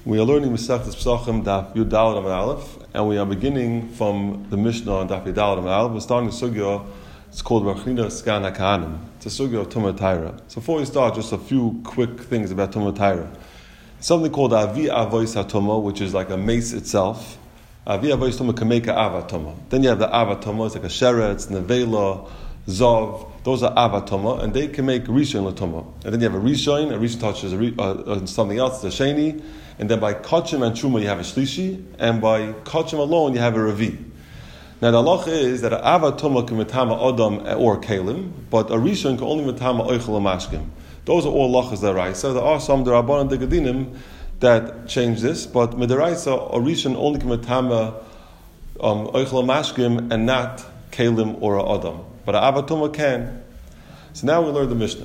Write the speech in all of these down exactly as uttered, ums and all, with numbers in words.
We are learning Masechtas Pesachim Daf Yud Daled Amud Aleph, and we are beginning from the Mishnah on Daf Yud Daled Amud Aleph. We're starting the sugya. It's called Rav Chanina Sgan HaKahanim. It's a sugya of Tumah Taira. So before we start, just a few quick things about Tumah Taira. Something called Avi Avois HaTumah, which is like a mace itself. Avi Avois Tumah can make a Ava Tumah. Then you have the Ava Tumah. It's like a sheretz, nevela, zov. Those are Ava Tumah, and they can make Rishon LaTumah. And then you have a Rishon. A Rishon touches a re, uh, uh, something else, the Sheni. And then by Kachim and Truma you have a Shlishi, and by Kachim alone you have a Revi. Now the halacha is that an Ava Tumah can metama Adam or Kalim, but a Rishon can only metama Oichel Mashkim. Those are all lachas deraisa. There are some Derabanan Degadinim that change this, but Mederaisa, a Rishon only can metama um, Oichel Mashkim and not Kalim or a Adam. But an Ava Tumah can. So now we learn the Mishnah.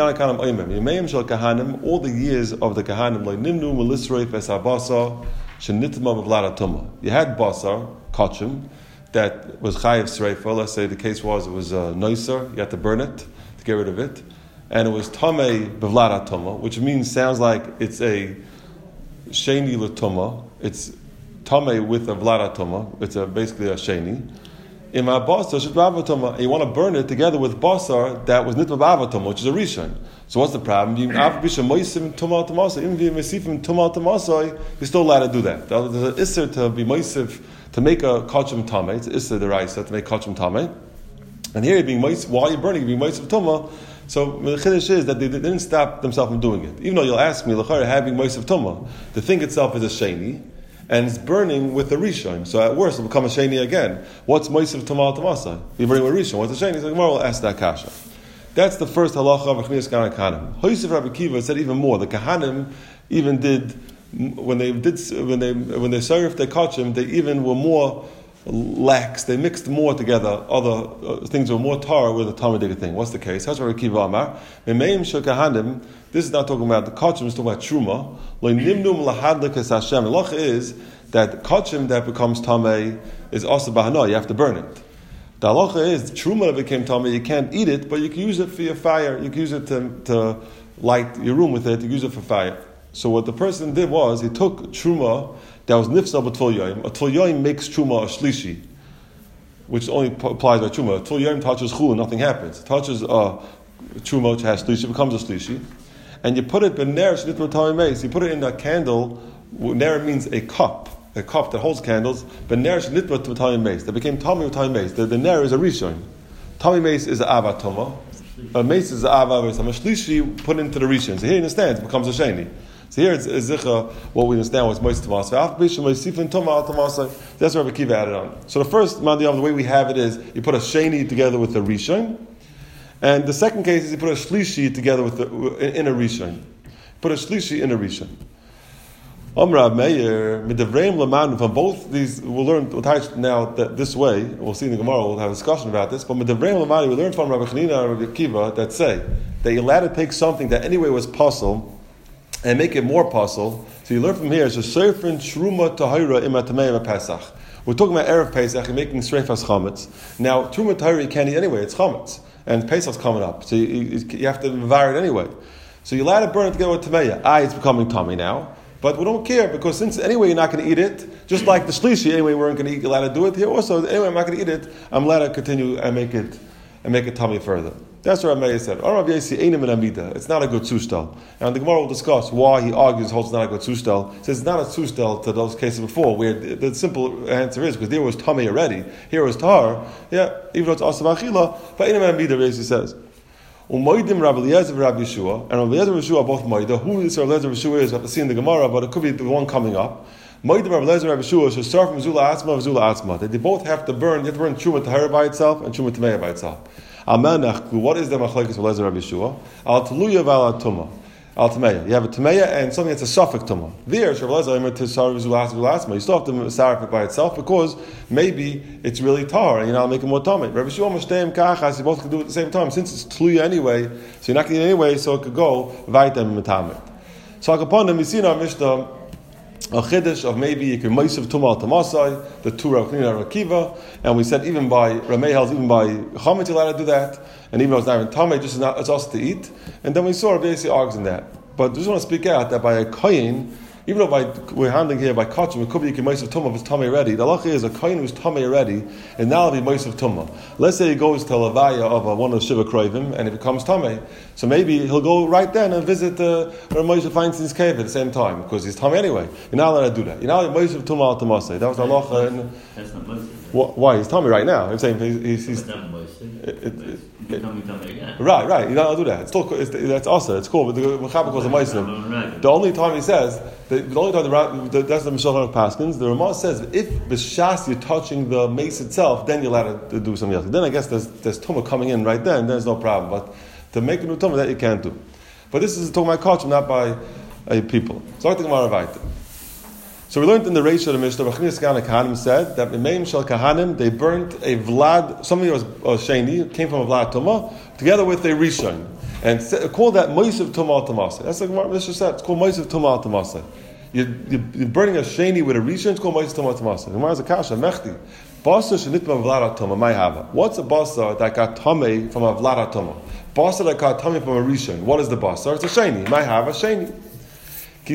All the years of the Kahanim, like Nimnu, Melisrei, Vesabasa, Shenitma, Bavlada Tumah. You had Basar, Kachim, that was Chayiv Sreifa. Let's say the case was it was a Noiser, you had to burn it to get rid of it. And it was Tamei, Bavlada Tumah, which means, sounds like it's a Sheni Latuma. It's Tamei with a Vlada Tumah. It's a, basically a Sheni. In my basar should bavatoma, and you want to burn it together with basar that was nitva bavatoma, which is a rishon. So what's the problem? Even if you're still allowed to do that. There's an isser to be moisif to make a kachim tameh. It's isser the raisa to make kachim tameh. And here you're being moisif while you're burning, you're being moisif tuma. So the chiddush is that they, they didn't stop themselves from doing it. Even though you'll ask me, l'chara having moisif tuma, the thing itself is a sheni. And it's burning with the Rishon. So at worst, it'll become a Sheni again. What's Moisiv Tamal Tamasa? You're burning with Rishon. What's a Sheni? So tomorrow we'll ask that kasha. That's the first halacha of Rav Chanina Kahanim. Hoysev Rabbi Kiva said even more. The Kahanim even did, when they did, when they when they served their kachim, they even were more lax. They mixed more together. Other uh, things were more tar with the Talmudic thing. What's the case? How's Rabbi Kiva Amar? Memeim Shel Kahanim. This is not talking about the kachim, it's talking about truma. Lo nimnum lahadlikas Hashem. The loch is that kachim that becomes tamei is also bahana. You have to burn it. The halacha is truma that became tamei. You can't eat it, but you can use it for your fire. You can use it to, to light your room with it. You can use it for fire. So what the person did was he took truma that was nifsa b'tful yoyim. A tful yoyim makes truma a shlishi, which only applies by truma. A tful yoyim touches chul, nothing happens. It touches uh, truma which has shlishi, becomes a shlishi. And you put it bener shnitma tamei meis. You put it in a candle. Ner means a cup, a cup that holds candles. Bener shnitma tamei meis. That became tamei tamei meis. The, the ner is a rishon. Tamei meis is a ava toma. A meis is a ava meis. A shlishi put into the rishon. So here you understand it becomes a sheni. So here it's a zicha. What we understand was mois tamasa. That's what Rabbi Kiva added on. So the first mandiyam, the way we have it is you put a sheni together with the rishon. And the second case is you put a shlishi together with the, in a rishon. Put a shlishi in a rishon. Amrav Meir midavreim lamanu. From both these, we'll learn now that this way. We'll see in the Gemara. We'll have a discussion about this. But midavreim lamanu, we learn from Rabbi Chanina and Rabbi Kiva that say that you're allowed to take something that anyway was puzzle and make it more puzzle. So you learn from here. It's a seifrin shruma tahira imatamei pesach. We're talking about erev Pesach and making sreifas chametz. Now truma tahira you can't eat anyway. It's chametz. And Pesach's coming up, so you, you, you have to devour it anyway. So you're allowed to burn it together with Tameya. Ah, it's becoming tummy now. But we don't care, because since anyway you're not going to eat it, just like the shlishi, anyway we weren't going to eat, you're allowed to do it here also. Anyway, I'm not going to eat it, I'm allowed to continue and make it and make it tummy further. That's what Rameh said. It's not a good sustel. And the Gemara will discuss why he argues holds not a good sustel. He says it's not a sustel to those cases before, where the, the simple answer is, because there was tummy already, here was tar, yeah, even though it's asab achila, but Einam Amida, he says. Umoidim Rabbi Eliezer and Rabbi Yeshua, and Rabbi Eliezer and Yeshua are both moida. Who is Rabbi Eliezer and Yeshua is, we have to see in the Gemara, but it could be the one coming up. Moidim Rabbi Eliezer and Rabbi Yeshua should start from Zula Atzma and Zula Atzma. They both have to burn, you have to burn Truma Tahara by itself and Truma Tameya by itself. What is the machlekes of Eliezer and Rabbi Yeshua? Al Taluya Val Tuma. Al Tameya. You have a Tameya and something that's a suffix Tuma. There, Rabbi Eliezer Imer Tisar Zula Atzma. You still have to sour it by itself because maybe it's really tar and you're not making more Tame. Rabbi Yeshua Mashteim Kachas, you both can do it at the same time. Since it's Taluya anyway, so you're not going to eat anyway, so it could go Vaitem Metamet. So upon them, we see in our Mishnah a chiddush of maybe you can moisiv tumah tamasai, the two Rav Chanina and Rav Kiva, and we said even by Ramehels, even by chametz you're allowed to do that, and even though it's not even tamei, just not, it's also to eat. And then we saw Rav Yossi argues in that. But I just want to speak out that by a kohen, Even though by, we're handling here by kachim, it could be Meisav Tumah if it's Tumah already. The halacha is a kohen who's Tumah already, and now it'll be Meisav Tumah. Let's say he goes to Levaya of uh, one of the Shiva Kroivim, and it becomes Tumah. So maybe he'll go right then and visit uh, Rav Moshe Feinstein's cave at the same time, because he's Tumah anyway. You're not allowed to do that. You're not allowed to Meisav Tumah al Tamaseh. That was the halacha. And, That's not Meisav. Why? He's Tumah right now. I'm saying he's... he's, he's But not Meisav. it, it, it, It, it, right, right. You're not allowed to do that. It's still, it's, that's also, it's cool, but the Mechaber calls it Meisav. The only time he says, the, the only time the, the that's the Mishloach of Paskins, the Ramah says if b'shas you're touching the mace itself, then you're allowed to do something else. Then I guess there's there's tumah coming in right then, there's no problem. But to make a new tumah, that you can't do. But this is talking by kachim, not by uh, people. So I think about So we learned in the Reish of the Mishnah, B'chnis Kahanim said that Meim Shel Kahanim they burnt a Vlad, something that was uh, Sheni, came from a Vlad Tumah, together with a Rishon. And call that Meisav Tumah Tamasa. That's like Mishnah said. It's called Meisav Tumah Tamasa. You're, you're burning a sheni with a rishon. It's called Meisav Tumah Tamasa. The Gemara is a kasha mechti. Basar shenitma v'lada tumah may have. What's a basar that got tamei from a v'lada tumah? Basar that got tamei from a rishon. What is the basar? It's a sheni. May have a sheni. When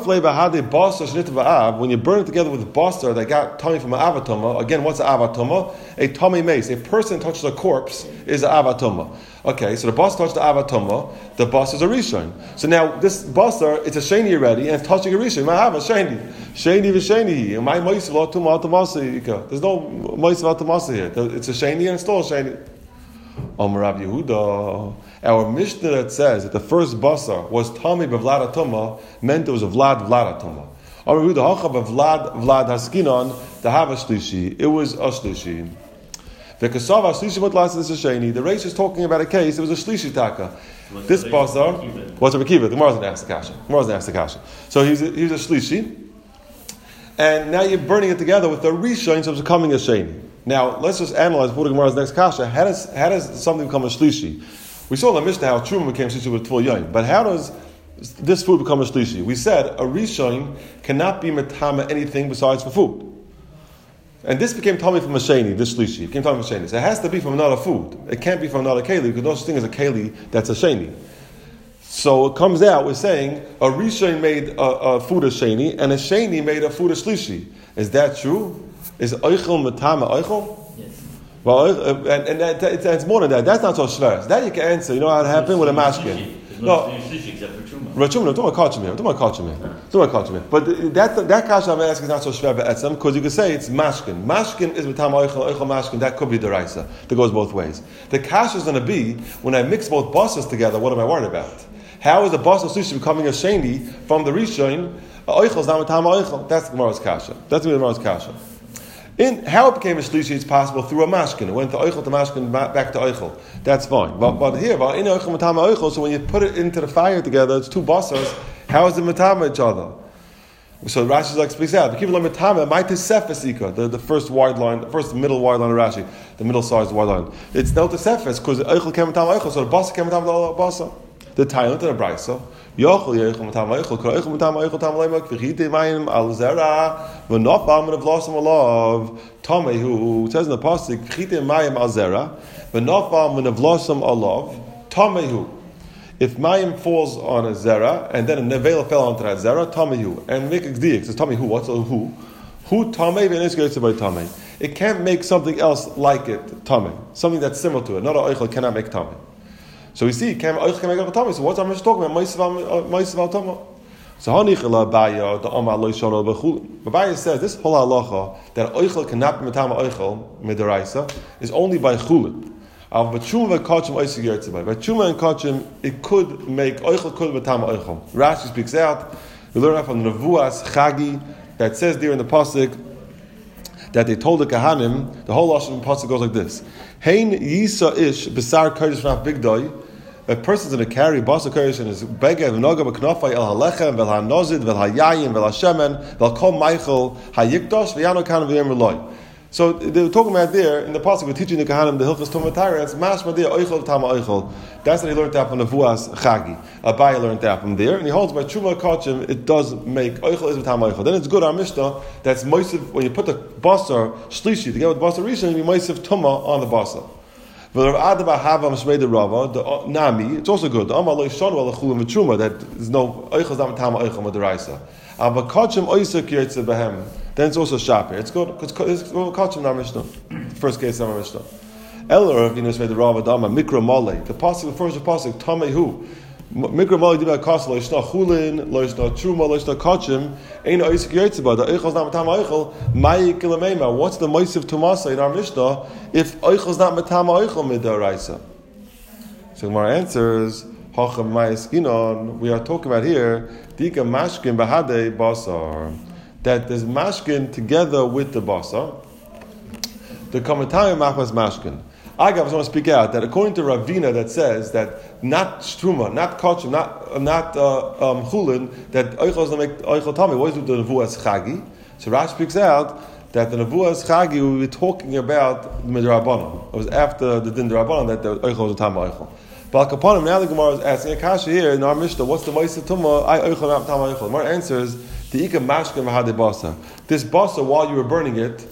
you burn it together with a basar that got tummy from an avatoma, again, what's an avatoma? A tummy mace. A person touches a corpse is an avatoma. Okay, so the basar touched the avatoma, the basar is a rishon. So now this basar, it's a sheni already, and it's touching a rishon. You might have a sheni. Sheni v'sheni. My moisiv lo tumah tamasa. There's no moisiv tamasa here. It's a sheni and it's still a sheni. Amar Rav Yehuda. Our Mishnah that says that the first basar was Tami b'Vlad Atuma meant it was a Vlad Vlad Atuma. Amar Yehuda Hacha b'Vlad Vlad Haskinon to have a shlishi. It was a shlishi. The Kasav shlishi what last is a sheni. The Reish is talking about a case. It was a shlishi taka. This basar was a mekiva. The Gemara doesn't ask the kasha. The Gemara doesn't ask the kasha. So he's a, he's a shlishi, and now you're burning it together with the rishon, so it's becoming a sheni. Now let's just analyze before the Gemara's next kasha. How does how does something become a shlishi? We saw in the Mishnah how Truma became shlishi with Tvul Yain. But how does this food become a shlishi? We said a rishon cannot be metama anything besides for food. And this became tummy from a sheni, this shlishi. It became tummy from a sheni. So it has to be from another food. It can't be from another keli, because no such thing as a keli that's a sheni. So it comes out, we're saying, a rishon made a, a food a sheni, and a sheni made a food a shlishi. Is that true? Is oichel metama oichel? Well, uh, and, and that, it's, it's more than that. That's not so shver. That you can answer. You know how it happened with a mashkin. No, except for truma. Truma, don't want to catch him. Don't want to catch him. Don't want to catch him. But that that kasha I'm asking is not so shver be'etzem, because you can say it's mashkin. Mashkin is with tam oichel oichel mashkin. That could be the raisa. That goes both ways. The kasha is going to be when I mix both bosses together. What am I worried about? How is the boss of sushi becoming a sheni from the rishon? Oichel is not with tam oichel. That's the Gemara's kasha. That's the Gemara's kasha. In how it became a shlishi, it's possible through a mashkin. It went to oichel to mashkin, back to oichel. That's fine. But but here, but in oichel matama oichel, so when you put it into the fire together, it's two basars. How is it matama each other? So Rashi like speaks out. Keep it like matama. My tesefes ika, the the first wide line, the first middle wide line of Rashi, the middle sized wide line. It's no tesefes because oichel came matama oichel, so the basar came matama the basar. The Thailand and the Brisa. Yochel Yochel Matam Yochel Yochel Matam Yochel Tam Lemak V'chite Mayim Al Zera V'nofam and V'losam Alav Tomei who says in the pasuk V'chite Mayim Al Zera V'nofam and V'losam Alav Tomei who if Mayim falls on a Zera and then a Nevela fell onto that Zera Tomei who and make it Diak says Tomei who what's a who who Tomei V'nis goes by Tomei it can't make something else like it Tomei something that's similar to it not a Oichel cannot make Tomei. So we see, can make a tummy. So what's our Mishnah talking about? Ma'isiv al tumah. So hanichela baya the amar lo yishalo b'chul. Baya says this whole halacha that oichel cannot be matama oichel midaraisa is only by chulin. Av b'tshuma v'kachim oisig yertzibay. By tshuma and kachim it could make oichel could matama oichel. Rashi speaks out. We learn that from the Nevuas Chagi that says there in the pasuk that they told the Kahanim. The whole lashon pasuk goes like this: Hein yisa ish besar kodesh v'naf bigdoi. A person's going to carry basar kodesh in his beged v'noga b'knafay el halechem v'el hanozid v'el hayayim v'el hashemen v'el kol meichel hayikdosh v'yano kan v'yem reloi. So they were talking about there in the pasuk. We're teaching the Kahanim the Hilchos Tumah Torah. It's mashma there oichel tama oichel. That's what he learned that from the Nevuas Chagi. Abaye learned that from there, and he holds by Truma Kachim. It does make oichel is with tama oichel. Then it's good our Mishnah that's moisiv when you put the basar shlishi together with basar rishon, you moisiv tuma on the basar. The Nami, it's also good. The Amal Shanu Alachulim V'Truma that there's no Oichel Zam Tama Oichel Madaraisa. Ava kachim oisa kiyetze behem. Then it's also shaper. It's good because it's kachim in our Mishnah. First case in our Mishnah. Eller, if you know, it's made the Rav Adama Mikra Male. The pasuk, the first pasuk, Tamei hu. Mikra Male di ba'kasel lo yishna chulin lo yishna truma lo yishna kachim ein oisa kiyetze ba. The oichel's not matam oichel. Mai kilameima. What's the moisiv tumasa in our Mishnah if oichel's not matam oichel midoraisa? So Gemara answers. We are talking about here Dika mashkin bahade basar, that there's mashkin together with the basar. The commentary machmas mashkin. I just want to speak out that according to Ravina, that says that not struma, not kachim, not not uh, um, chulin, that oichel doesn't make oichel tummy. What is with the nevuas chagi? So Rash speaks out that the nevuas chagi we were talking about the midrabanan. It was after the din drabanan that the oichel was a tam oichel. But upon him, now the Gemara is asking a kasha here in our Mishnah, what's the Ma'aseh Tumah? I oichel not tam oichel. The Gemara answers, the Ika mashkin v'hade basa. This basa, while you were burning it,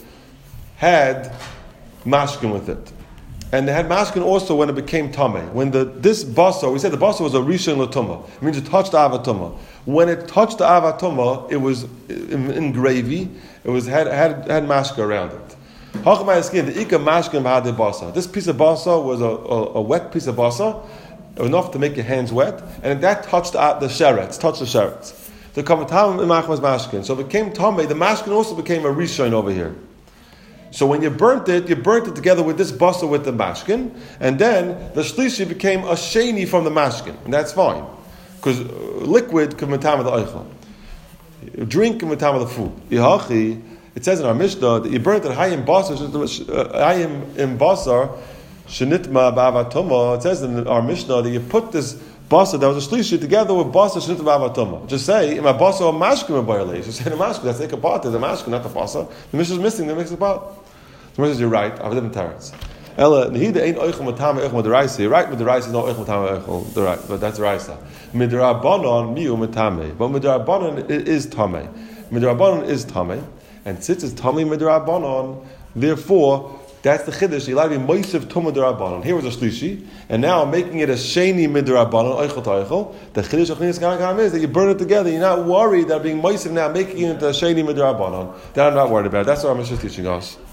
had mashkin with it. And they had mashkin also when it became tameh. When the this basa, we said the basa was a rishon l'tumah. It means it touched the avatumah. When it touched the avatumah, it was in, in gravy. It was had had had mashkin around it. The Ika mashkin v'hade basa. This piece of basa was a, a, a wet piece of basa, enough to make your hands wet, and that touched the, the sherets, touched the sherets. The kamatam imach was mashkin. So it became tameh. The mashkin also became a rishon over here. So when you burnt it, you burnt it together with this basa with the mashkin, and then the shlishi became a sheni from the mashkin, and that's fine, because liquid can matam the oichel, drink can matam the food. Ihachi, it says in our Mishnah that you burnt it hayim basar, hayim in basar shenitma ba'avatoma. It says in our Mishnah that you put this basar that was a shlishi together with basar shenitma ba'avatoma. Just say in my basar a mashkin b'ayalei. Just say the mashkin. That's like a part of the mashkin, not the basar. The Mishnah is missing. That makes it part. The Mishnah says you're right. I've lived in Teretz. Ella nehida ain't oichel matame oichel madaraisa. You're right. Madaraisa is not oichel matame oichel. Right, but that's raisa. Midrabanon miu matame. But midrabanon is tamei. Midrabanon is tamei. And since it's tamei midrabanon, therefore that's the chiddush. You allowed to be moisiv tumah midrabanon. Here was a shlishi, and now I'm making it a sheni midrabanon oichel toichel. The chiddush of chiddush kanakam is that you burn it together. You're not worried that being moisiv now making it a sheni midrabanon. That I'm not worried about. That's what our Mishnah is teaching us.